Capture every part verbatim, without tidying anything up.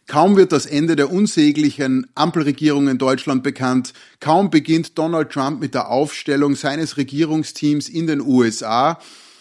Kaum wird das Ende der unsäglichen Ampelregierung in Deutschland bekannt, kaum beginnt Donald Trump mit der Aufstellung seines Regierungsteams in den U S A,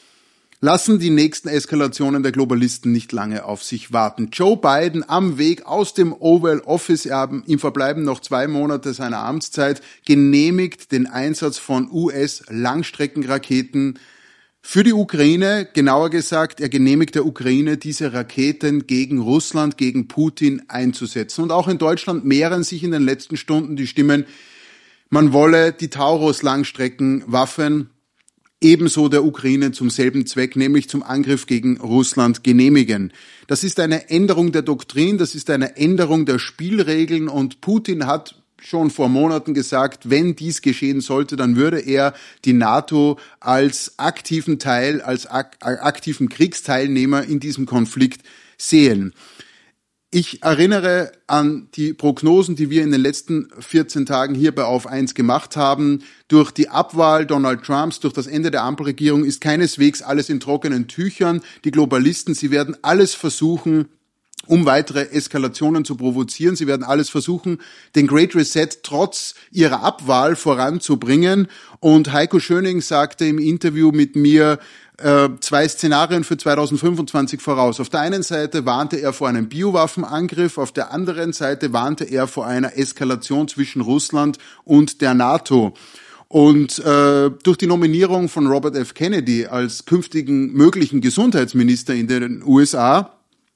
lassen die nächsten Eskalationen der Globalisten nicht lange auf sich warten. Joe Biden am Weg aus dem Oval Office, ihm verbleiben noch zwei Monate seiner Amtszeit, genehmigt den Einsatz von U S-Langstreckenraketen für die Ukraine. Genauer gesagt, er genehmigt der Ukraine, diese Raketen gegen Russland, gegen Putin einzusetzen. Und auch in Deutschland mehren sich in den letzten Stunden die Stimmen, man wolle die Taurus-Langstreckenwaffen ebenso der Ukraine zum selben Zweck, nämlich zum Angriff gegen Russland, genehmigen. Das ist eine Änderung der Doktrin, das ist eine Änderung der Spielregeln und Putin hat schon vor Monaten gesagt, wenn dies geschehen sollte, dann würde er die NATO als aktiven Teil, als ak- aktiven Kriegsteilnehmer in diesem Konflikt sehen. Ich erinnere an die Prognosen, die wir in den letzten vierzehn Tagen hier bei Auf eins gemacht haben. Durch die Abwahl Donald Trumps, durch das Ende der Ampelregierung ist keineswegs alles in trockenen Tüchern. Die Globalisten, sie werden alles versuchen, um weitere Eskalationen zu provozieren. Sie werden alles versuchen, den Great Reset trotz ihrer Abwahl voranzubringen. Und Heiko Schöning sagte im Interview mit mir, äh, zwei Szenarien für zweitausendfünfundzwanzig voraus. Auf der einen Seite warnte er vor einem Biowaffenangriff, auf der anderen Seite warnte er vor einer Eskalation zwischen Russland und der NATO. Und äh, durch die Nominierung von Robert F. Kennedy als künftigen möglichen Gesundheitsminister in den U S A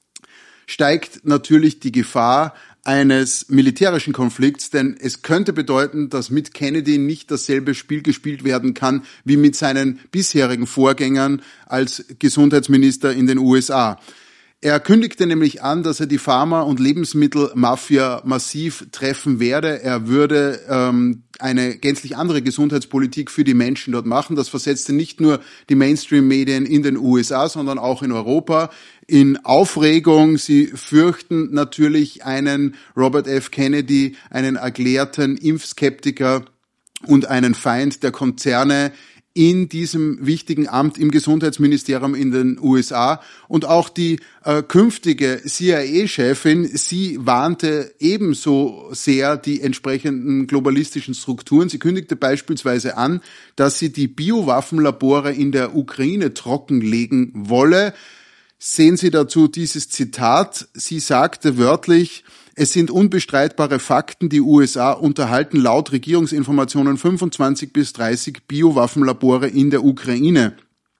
steigt natürlich die Gefahr eines militärischen Konflikts, denn es könnte bedeuten, dass mit Kennedy nicht dasselbe Spiel gespielt werden kann wie mit seinen bisherigen Vorgängern als Gesundheitsminister in den U S A. Er kündigte nämlich an, dass er die Pharma- und Lebensmittelmafia massiv treffen werde. Er würde ähm, eine gänzlich andere Gesundheitspolitik für die Menschen dort machen. Das versetzte nicht nur die Mainstream-Medien in den U S A, sondern auch in Europa in Aufregung. Sie fürchten natürlich einen Robert F. Kennedy, einen erklärten Impfskeptiker und einen Feind der Konzerne in diesem wichtigen Amt im Gesundheitsministerium in den U S A. Und auch die äh, künftige C I A-Chefin, sie warnte ebenso sehr die entsprechenden globalistischen Strukturen. Sie kündigte beispielsweise an, dass sie die Biowaffenlabore in der Ukraine trockenlegen wolle. Sehen Sie dazu dieses Zitat. Sie sagte wörtlich, es sind unbestreitbare Fakten, die U S A unterhalten laut Regierungsinformationen fünfundzwanzig bis dreißig Biowaffenlabore in der Ukraine.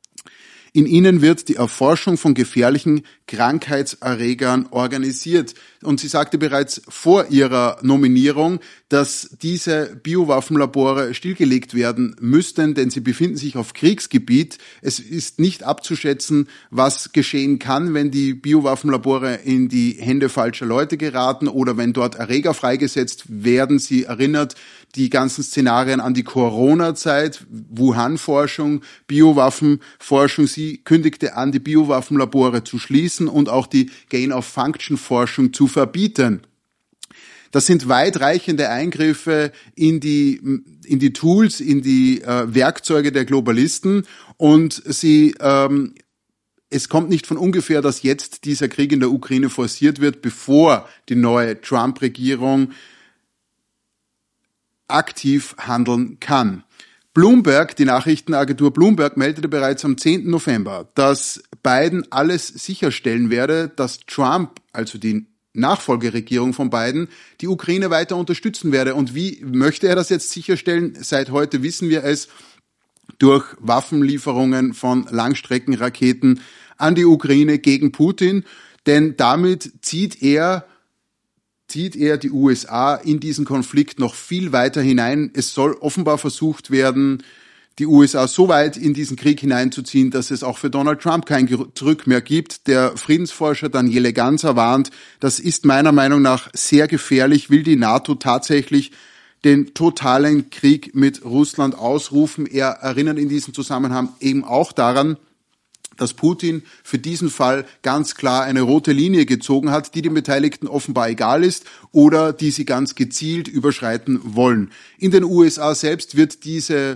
In ihnen wird die Erforschung von gefährlichen Krankheitserregern organisiert. Und sie sagte bereits vor ihrer Nominierung, dass diese Biowaffenlabore stillgelegt werden müssten, denn sie befinden sich auf Kriegsgebiet. Es ist nicht abzuschätzen, was geschehen kann, wenn die Biowaffenlabore in die Hände falscher Leute geraten oder wenn dort Erreger freigesetzt werden. Sie erinnert die ganzen Szenarien an die Corona-Zeit, Wuhan-Forschung, Biowaffenforschung. Sie kündigte an, die Biowaffenlabore zu schließen und auch die Gain-of-Function-Forschung zu verbieten. Das sind weitreichende Eingriffe in die, in die Tools, in die äh, Werkzeuge der Globalisten und sie, ähm, es kommt nicht von ungefähr, dass jetzt dieser Krieg in der Ukraine forciert wird, bevor die neue Trump-Regierung aktiv handeln kann. Bloomberg, die Nachrichtenagentur Bloomberg, meldete bereits am zehnten November, dass Biden alles sicherstellen werde, dass Trump, also die Nachfolgeregierung von Biden, die Ukraine weiter unterstützen werde. Und wie möchte er das jetzt sicherstellen? Seit heute wissen wir es durch Waffenlieferungen von Langstreckenraketen an die Ukraine gegen Putin, denn damit zieht er zieht er die U S A in diesen Konflikt noch viel weiter hinein. Es soll offenbar versucht werden, die U S A so weit in diesen Krieg hineinzuziehen, dass es auch für Donald Trump kein Zurück mehr gibt. Der Friedensforscher Daniele Ganser warnt, das ist meiner Meinung nach sehr gefährlich. Will die NATO tatsächlich den totalen Krieg mit Russland ausrufen? Er erinnert in diesem Zusammenhang eben auch daran, dass Putin für diesen Fall ganz klar eine rote Linie gezogen hat, die den Beteiligten offenbar egal ist oder die sie ganz gezielt überschreiten wollen. In den U S A selbst wird diese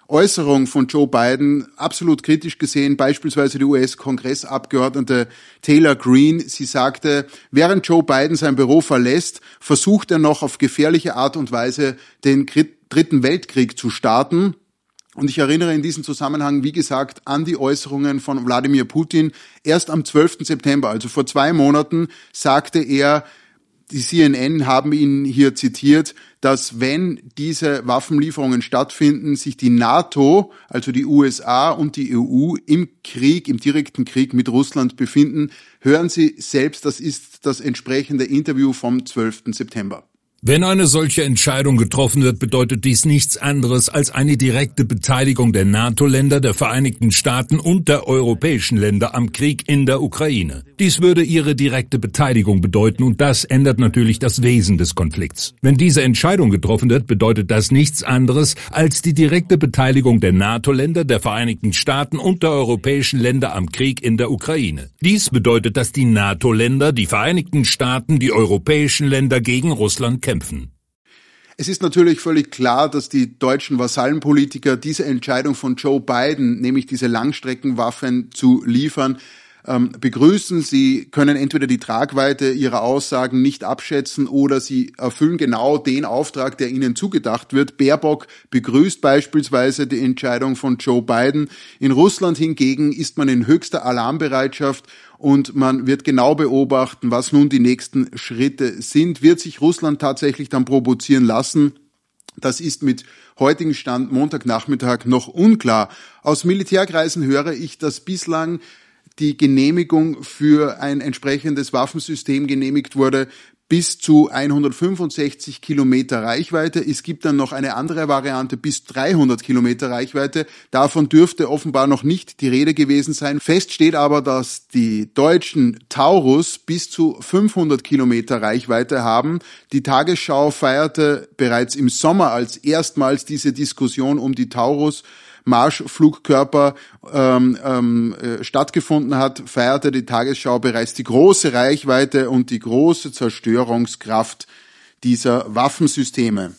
Äußerung von Joe Biden absolut kritisch gesehen, beispielsweise die U S-Kongressabgeordnete Taylor Greene. Sie sagte, während Joe Biden sein Büro verlässt, versucht er noch auf gefährliche Art und Weise den Dritten Weltkrieg zu starten. Und ich erinnere in diesem Zusammenhang, wie gesagt, an die Äußerungen von Wladimir Putin. Erst am zwölften September, also vor zwei Monaten, sagte er, die C N N haben ihn hier zitiert, dass wenn diese Waffenlieferungen stattfinden, sich die NATO, also die U S A und die E U im Krieg, im direkten Krieg mit Russland befinden. Hören Sie selbst, das ist das entsprechende Interview vom zwölften September. Wenn eine solche Entscheidung getroffen wird, bedeutet dies nichts anderes als eine direkte Beteiligung der NATO-Länder, der Vereinigten Staaten und der europäischen Länder am Krieg in der Ukraine. Dies würde ihre direkte Beteiligung bedeuten und das ändert natürlich das Wesen des Konflikts. Wenn diese Entscheidung getroffen wird, bedeutet das nichts anderes als die direkte Beteiligung der NATO-Länder, der Vereinigten Staaten und der europäischen Länder am Krieg in der Ukraine. Dies bedeutet, dass die NATO-Länder, die Vereinigten Staaten, die europäischen Länder gegen Russland kämpfen. Kämpfen. Es ist natürlich völlig klar, dass die deutschen Vasallenpolitiker diese Entscheidung von Joe Biden, nämlich diese Langstreckenwaffen zu liefern, ähm, begrüßen. Sie können entweder die Tragweite ihrer Aussagen nicht abschätzen oder sie erfüllen genau den Auftrag, der ihnen zugedacht wird. Baerbock begrüßt beispielsweise die Entscheidung von Joe Biden. In Russland hingegen ist man in höchster Alarmbereitschaft und man wird genau beobachten, was nun die nächsten Schritte sind. Wird sich Russland tatsächlich dann provozieren lassen? Das ist mit heutigem Stand Montagnachmittag noch unklar. Aus Militärkreisen höre ich, dass bislang die Genehmigung für ein entsprechendes Waffensystem genehmigt wurde, bis zu hundertfünfundsechzig Kilometer Reichweite. Es gibt dann noch eine andere Variante bis dreihundert Kilometer Reichweite. Davon dürfte offenbar noch nicht die Rede gewesen sein. Fest steht aber, dass die deutschen Taurus bis zu fünfhundert Kilometer Reichweite haben. Die Tagesschau feierte bereits im Sommer, als erstmals diese Diskussion um die Taurus Marschflugkörper ähm, ähm, äh, stattgefunden hat, feierte die Tagesschau bereits die große Reichweite und die große Zerstörungskraft dieser Waffensysteme.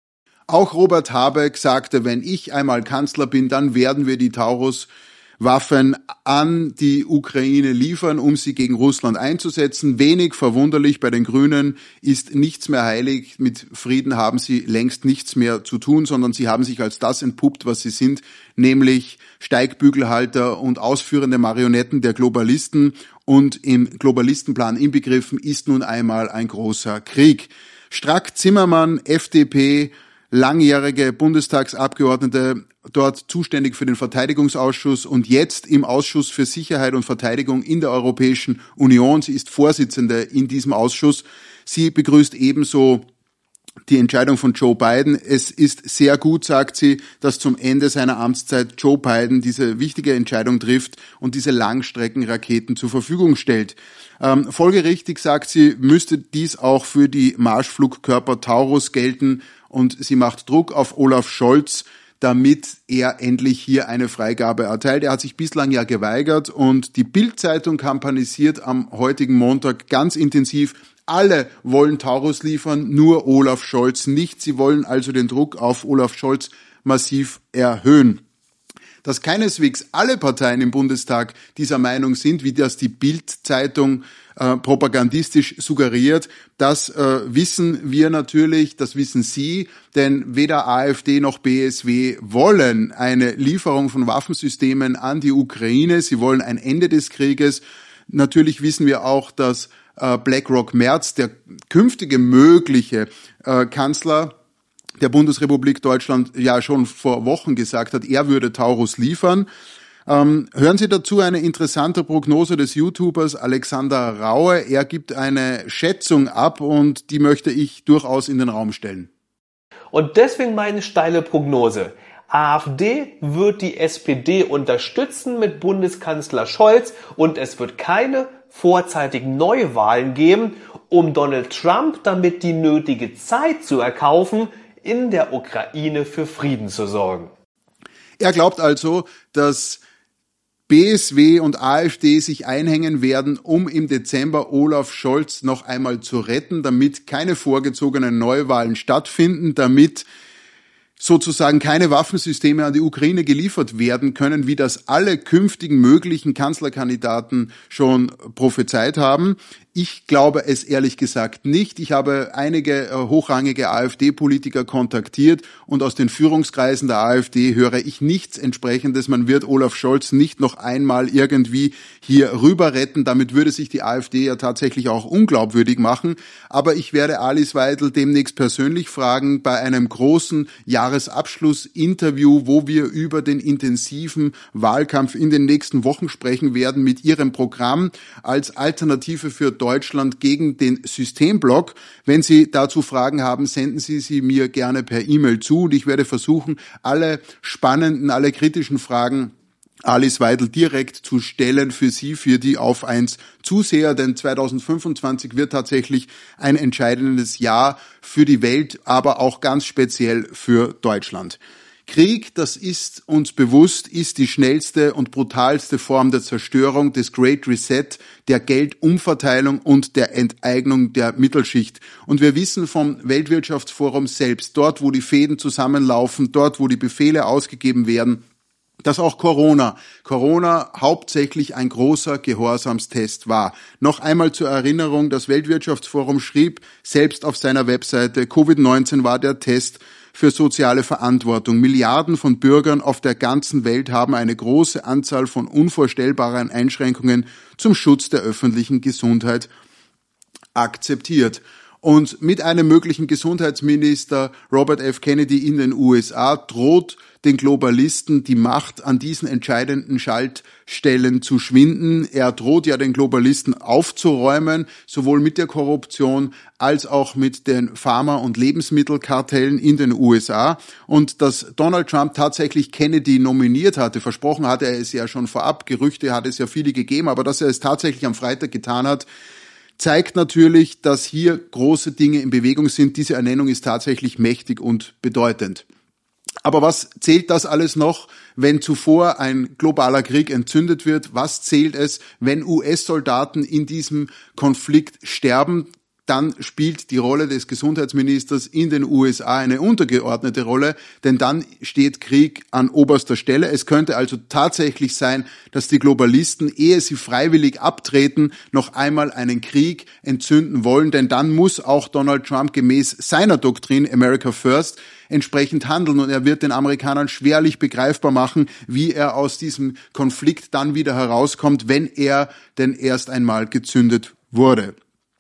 Auch Robert Habeck sagte, wenn ich einmal Kanzler bin, dann werden wir die Taurus Waffen an die Ukraine liefern, um sie gegen Russland einzusetzen. Wenig verwunderlich, bei den Grünen ist nichts mehr heilig. Mit Frieden haben sie längst nichts mehr zu tun, sondern sie haben sich als das entpuppt, was sie sind, nämlich Steigbügelhalter und ausführende Marionetten der Globalisten. Und im Globalistenplan inbegriffen ist nun einmal ein großer Krieg. Strack-Zimmermann, F D P, langjährige Bundestagsabgeordnete, dort zuständig für den Verteidigungsausschuss und jetzt im Ausschuss für Sicherheit und Verteidigung in der Europäischen Union. Sie ist Vorsitzende in diesem Ausschuss. Sie begrüßt ebenso die Entscheidung von Joe Biden. Es ist sehr gut, sagt sie, dass zum Ende seiner Amtszeit Joe Biden diese wichtige Entscheidung trifft und diese Langstreckenraketen zur Verfügung stellt. Ähm, folgerichtig, sagt sie, müsste dies auch für die Marschflugkörper Taurus gelten und sie macht Druck auf Olaf Scholz, damit er endlich hier eine Freigabe erteilt. Er hat sich bislang ja geweigert und die Bild-Zeitung kampanisiert am heutigen Montag ganz intensiv. Alle wollen Taurus liefern, nur Olaf Scholz nicht. Sie wollen also den Druck auf Olaf Scholz massiv erhöhen. Dass keineswegs alle Parteien im Bundestag dieser Meinung sind, wie das die Bild-Zeitung äh, propagandistisch suggeriert, das äh, wissen wir natürlich, das wissen Sie, denn weder AfD noch B S W wollen eine Lieferung von Waffensystemen an die Ukraine. Sie wollen ein Ende des Krieges. Natürlich wissen wir auch, dass äh, BlackRock Merz, der künftige mögliche äh, Kanzler der Bundesrepublik Deutschland, ja schon vor Wochen gesagt hat, er würde Taurus liefern. Ähm, hören Sie dazu eine interessante Prognose des YouTubers Alexander Raue. Er gibt eine Schätzung ab und die möchte ich durchaus in den Raum stellen. Und deswegen meine steile Prognose. AfD wird die S P D unterstützen mit Bundeskanzler Scholz und es wird keine vorzeitigen Neuwahlen geben, um Donald Trump damit die nötige Zeit zu erkaufen, in der Ukraine für Frieden zu sorgen. Er glaubt also, dass B S W und AfD sich einhängen werden, um im Dezember Olaf Scholz noch einmal zu retten, damit keine vorgezogenen Neuwahlen stattfinden, damit sozusagen keine Waffensysteme an die Ukraine geliefert werden können, wie das alle künftigen möglichen Kanzlerkandidaten schon prophezeit haben. Ich glaube es ehrlich gesagt nicht. Ich habe einige hochrangige AfD-Politiker kontaktiert und aus den Führungskreisen der AfD höre ich nichts Entsprechendes. Man wird Olaf Scholz nicht noch einmal irgendwie hier rüber retten. Damit würde sich die AfD ja tatsächlich auch unglaubwürdig machen. Aber ich werde Alice Weidel demnächst persönlich fragen bei einem großen Jahresabschlussinterview, wo wir über den intensiven Wahlkampf in den nächsten Wochen sprechen werden mit ihrem Programm als Alternative für Deutschland gegen den Systemblock. Wenn Sie dazu Fragen haben, senden Sie sie mir gerne per E-Mail zu und ich werde versuchen, alle spannenden, alle kritischen Fragen Alice Weidel direkt zu stellen für Sie, für die Auf eins Zuseher, denn zweitausendfünfundzwanzig wird tatsächlich ein entscheidendes Jahr für die Welt, aber auch ganz speziell für Deutschland. Krieg, das ist uns bewusst, ist die schnellste und brutalste Form der Zerstörung, des Great Reset, der Geldumverteilung und der Enteignung der Mittelschicht. Und wir wissen vom Weltwirtschaftsforum selbst, dort wo die Fäden zusammenlaufen, dort wo die Befehle ausgegeben werden, dass auch Corona, Corona hauptsächlich ein großer Gehorsamstest war. Noch einmal zur Erinnerung, das Weltwirtschaftsforum schrieb selbst auf seiner Webseite, Covid neunzehn war der Test für soziale Verantwortung. Milliarden von Bürgern auf der ganzen Welt haben eine große Anzahl von unvorstellbaren Einschränkungen zum Schutz der öffentlichen Gesundheit akzeptiert. Und mit einem möglichen Gesundheitsminister Robert F. Kennedy in den U S A droht den Globalisten die Macht an diesen entscheidenden Schaltstellen zu schwinden. Er droht ja den Globalisten aufzuräumen, sowohl mit der Korruption als auch mit den Pharma- und Lebensmittelkartellen in den U S A. Und dass Donald Trump tatsächlich Kennedy nominiert hatte, versprochen hatte er es ja schon vorab, Gerüchte hat es ja viele gegeben, aber dass er es tatsächlich am Freitag getan hat, zeigt natürlich, dass hier große Dinge in Bewegung sind. Diese Ernennung ist tatsächlich mächtig und bedeutend. Aber was zählt das alles noch, wenn zuvor ein globaler Krieg entzündet wird? Was zählt es, wenn U S-Soldaten in diesem Konflikt sterben? Dann spielt die Rolle des Gesundheitsministers in den U S A eine untergeordnete Rolle, denn dann steht Krieg an oberster Stelle. Es könnte also tatsächlich sein, dass die Globalisten, ehe sie freiwillig abtreten, noch einmal einen Krieg entzünden wollen, denn dann muss auch Donald Trump gemäß seiner Doktrin America First entsprechend handeln und er wird den Amerikanern schwerlich begreifbar machen, wie er aus diesem Konflikt dann wieder herauskommt, wenn er denn erst einmal gezündet wurde.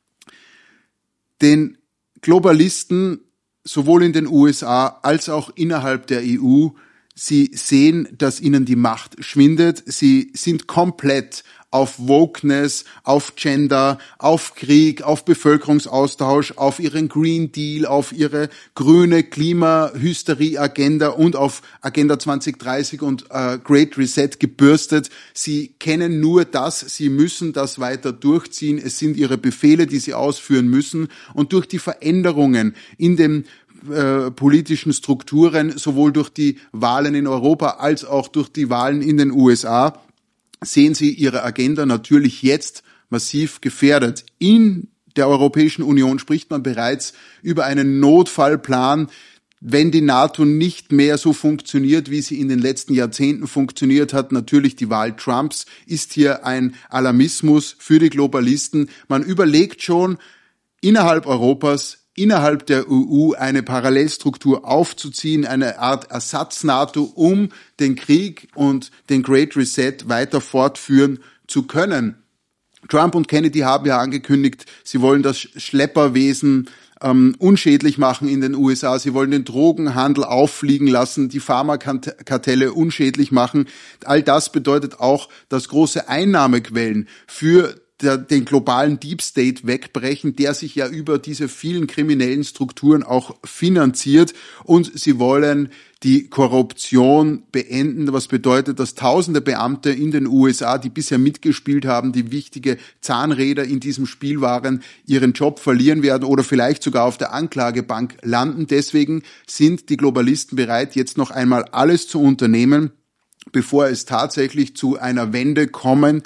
Den Globalisten, sowohl in den U S A als auch innerhalb der E U, sie sehen, dass ihnen die Macht schwindet. Sie sind komplett auf Wokeness, auf Gender, auf Krieg, auf Bevölkerungsaustausch, auf ihren Green Deal, auf ihre grüne Klimahysterie-Agenda und auf Agenda zwanzig dreißig und äh, Great Reset gebürstet. Sie kennen nur das, sie müssen das weiter durchziehen. Es sind ihre Befehle, die sie ausführen müssen. Und durch die Veränderungen in den äh, politischen Strukturen, sowohl durch die Wahlen in Europa als auch durch die Wahlen in den U S A, sehen Sie Ihre Agenda natürlich jetzt massiv gefährdet. In der Europäischen Union spricht man bereits über einen Notfallplan, wenn die NATO nicht mehr so funktioniert, wie sie in den letzten Jahrzehnten funktioniert hat. Natürlich die Wahl Trumps ist hier ein Alarmismus für die Globalisten. Man überlegt schon, innerhalb Europas, innerhalb der E U eine Parallelstruktur aufzuziehen, eine Art Ersatz-NATO, um den Krieg und den Great Reset weiter fortführen zu können. Trump und Kennedy haben ja angekündigt, sie wollen das Schlepperwesen ähm, unschädlich machen in den U S A. Sie wollen den Drogenhandel auffliegen lassen, die Pharmakartelle unschädlich machen. All das bedeutet auch, dass große Einnahmequellen für Der, den globalen Deep State wegbrechen, der sich ja über diese vielen kriminellen Strukturen auch finanziert. Und sie wollen die Korruption beenden, was bedeutet, dass tausende Beamte in den U S A, die bisher mitgespielt haben, die wichtige Zahnräder in diesem Spiel waren, ihren Job verlieren werden oder vielleicht sogar auf der Anklagebank landen. Deswegen sind die Globalisten bereit, jetzt noch einmal alles zu unternehmen, bevor es tatsächlich zu einer Wende kommen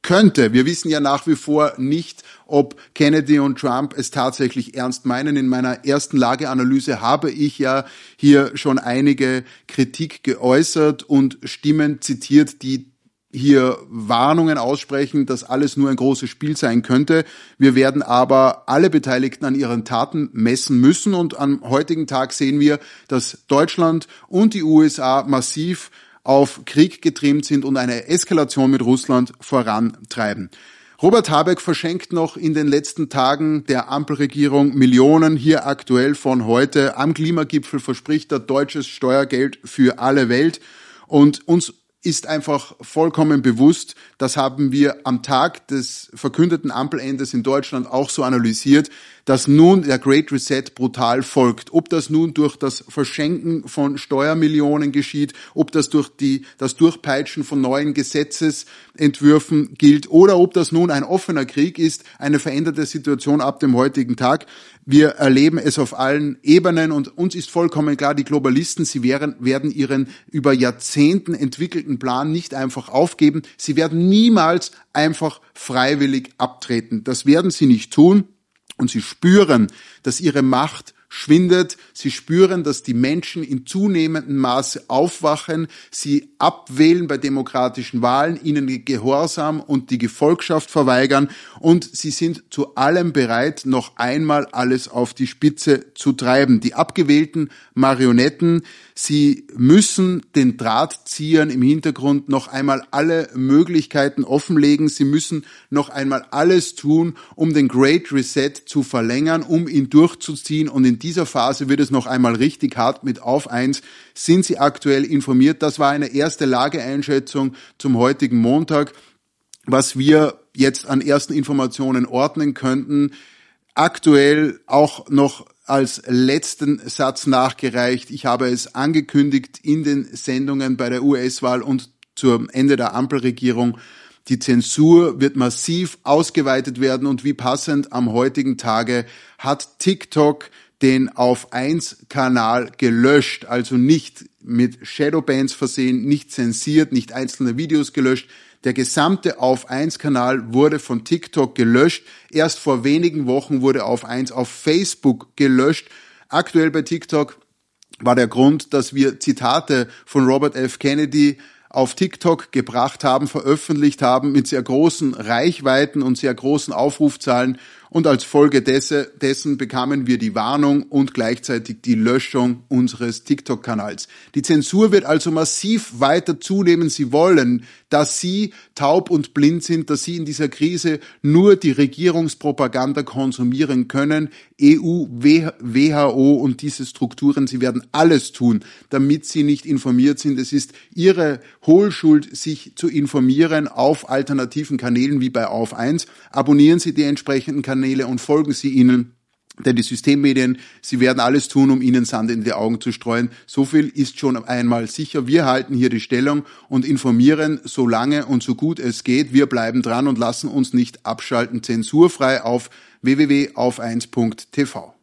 könnte. Wir wissen ja nach wie vor nicht, ob Kennedy und Trump es tatsächlich ernst meinen. In meiner ersten Lageanalyse habe ich ja hier schon einige Kritik geäußert und Stimmen zitiert, die hier Warnungen aussprechen, dass alles nur ein großes Spiel sein könnte. Wir werden aber alle Beteiligten an ihren Taten messen müssen und am heutigen Tag sehen wir, dass Deutschland und die U S A massiv auf Krieg getrimmt sind und eine Eskalation mit Russland vorantreiben. Robert Habeck verschenkt noch in den letzten Tagen der Ampelregierung Millionen, hier aktuell von heute. Am Klimagipfel verspricht er deutsches Steuergeld für alle Welt und uns ist einfach vollkommen bewusst, das haben wir am Tag des verkündeten Ampelendes in Deutschland auch so analysiert, dass nun der Great Reset brutal folgt. Ob das nun durch das Verschenken von Steuermillionen geschieht, ob das durch die, das Durchpeitschen von neuen Gesetzesentwürfen gilt oder ob das nun ein offener Krieg ist, eine veränderte Situation ab dem heutigen Tag. Wir erleben es auf allen Ebenen und uns ist vollkommen klar, die Globalisten, sie werden, werden ihren über Jahrzehnten entwickelten Plan nicht einfach aufgeben. Sie werden niemals einfach freiwillig abtreten. Das werden sie nicht tun. Und sie spüren, dass ihre Macht schwindet. Sie spüren, dass die Menschen in zunehmendem Maße aufwachen. Sie abwählen bei demokratischen Wahlen, ihnen die Gehorsam und die Gefolgschaft verweigern. Und sie sind zu allem bereit, noch einmal alles auf die Spitze zu treiben. Die abgewählten Marionetten, sie müssen den Drahtziehern im Hintergrund noch einmal alle Möglichkeiten offenlegen. Sie müssen noch einmal alles tun, um den Great Reset zu verlängern, um ihn durchzuziehen. Und in dieser Phase wird es noch einmal richtig hart mit auf eins. Sind Sie aktuell informiert? Das war eine erste Lageeinschätzung zum heutigen Montag, was wir jetzt an ersten Informationen ordnen könnten. Aktuell auch noch als letzten Satz nachgereicht. Ich habe es angekündigt in den Sendungen bei der U S-Wahl und zum Ende der Ampelregierung. Die Zensur wird massiv ausgeweitet werden und wie passend am heutigen Tage hat TikTok den Auf eins Kanal gelöscht, also nicht mit Shadowbans versehen, nicht zensiert, nicht einzelne Videos gelöscht. Der gesamte Auf eins Kanal wurde von TikTok gelöscht. Erst vor wenigen Wochen wurde Auf eins auf Facebook gelöscht. Aktuell bei TikTok war der Grund, dass wir Zitate von Robert F. Kennedy auf TikTok gebracht haben, veröffentlicht haben mit sehr großen Reichweiten und sehr großen Aufrufzahlen und als Folge dessen bekamen wir die Warnung und gleichzeitig die Löschung unseres TikTok-Kanals. Die Zensur wird also massiv weiter zunehmen. Sie wollen, dass Sie taub und blind sind, dass Sie in dieser Krise nur die Regierungspropaganda konsumieren können. E U, W H O und diese Strukturen, sie werden alles tun, damit Sie nicht informiert sind. Es ist Ihre Hohlschuld, sich zu informieren auf alternativen Kanälen wie bei Auf eins. Abonnieren Sie die entsprechenden Kanäle und folgen Sie ihnen, denn die Systemmedien, sie werden alles tun, um Ihnen Sand in die Augen zu streuen. So viel ist schon einmal sicher. Wir halten hier die Stellung und informieren so lange und so gut es geht. Wir bleiben dran und lassen uns nicht abschalten. Zensurfrei auf w w w punkt auf eins punkt t v.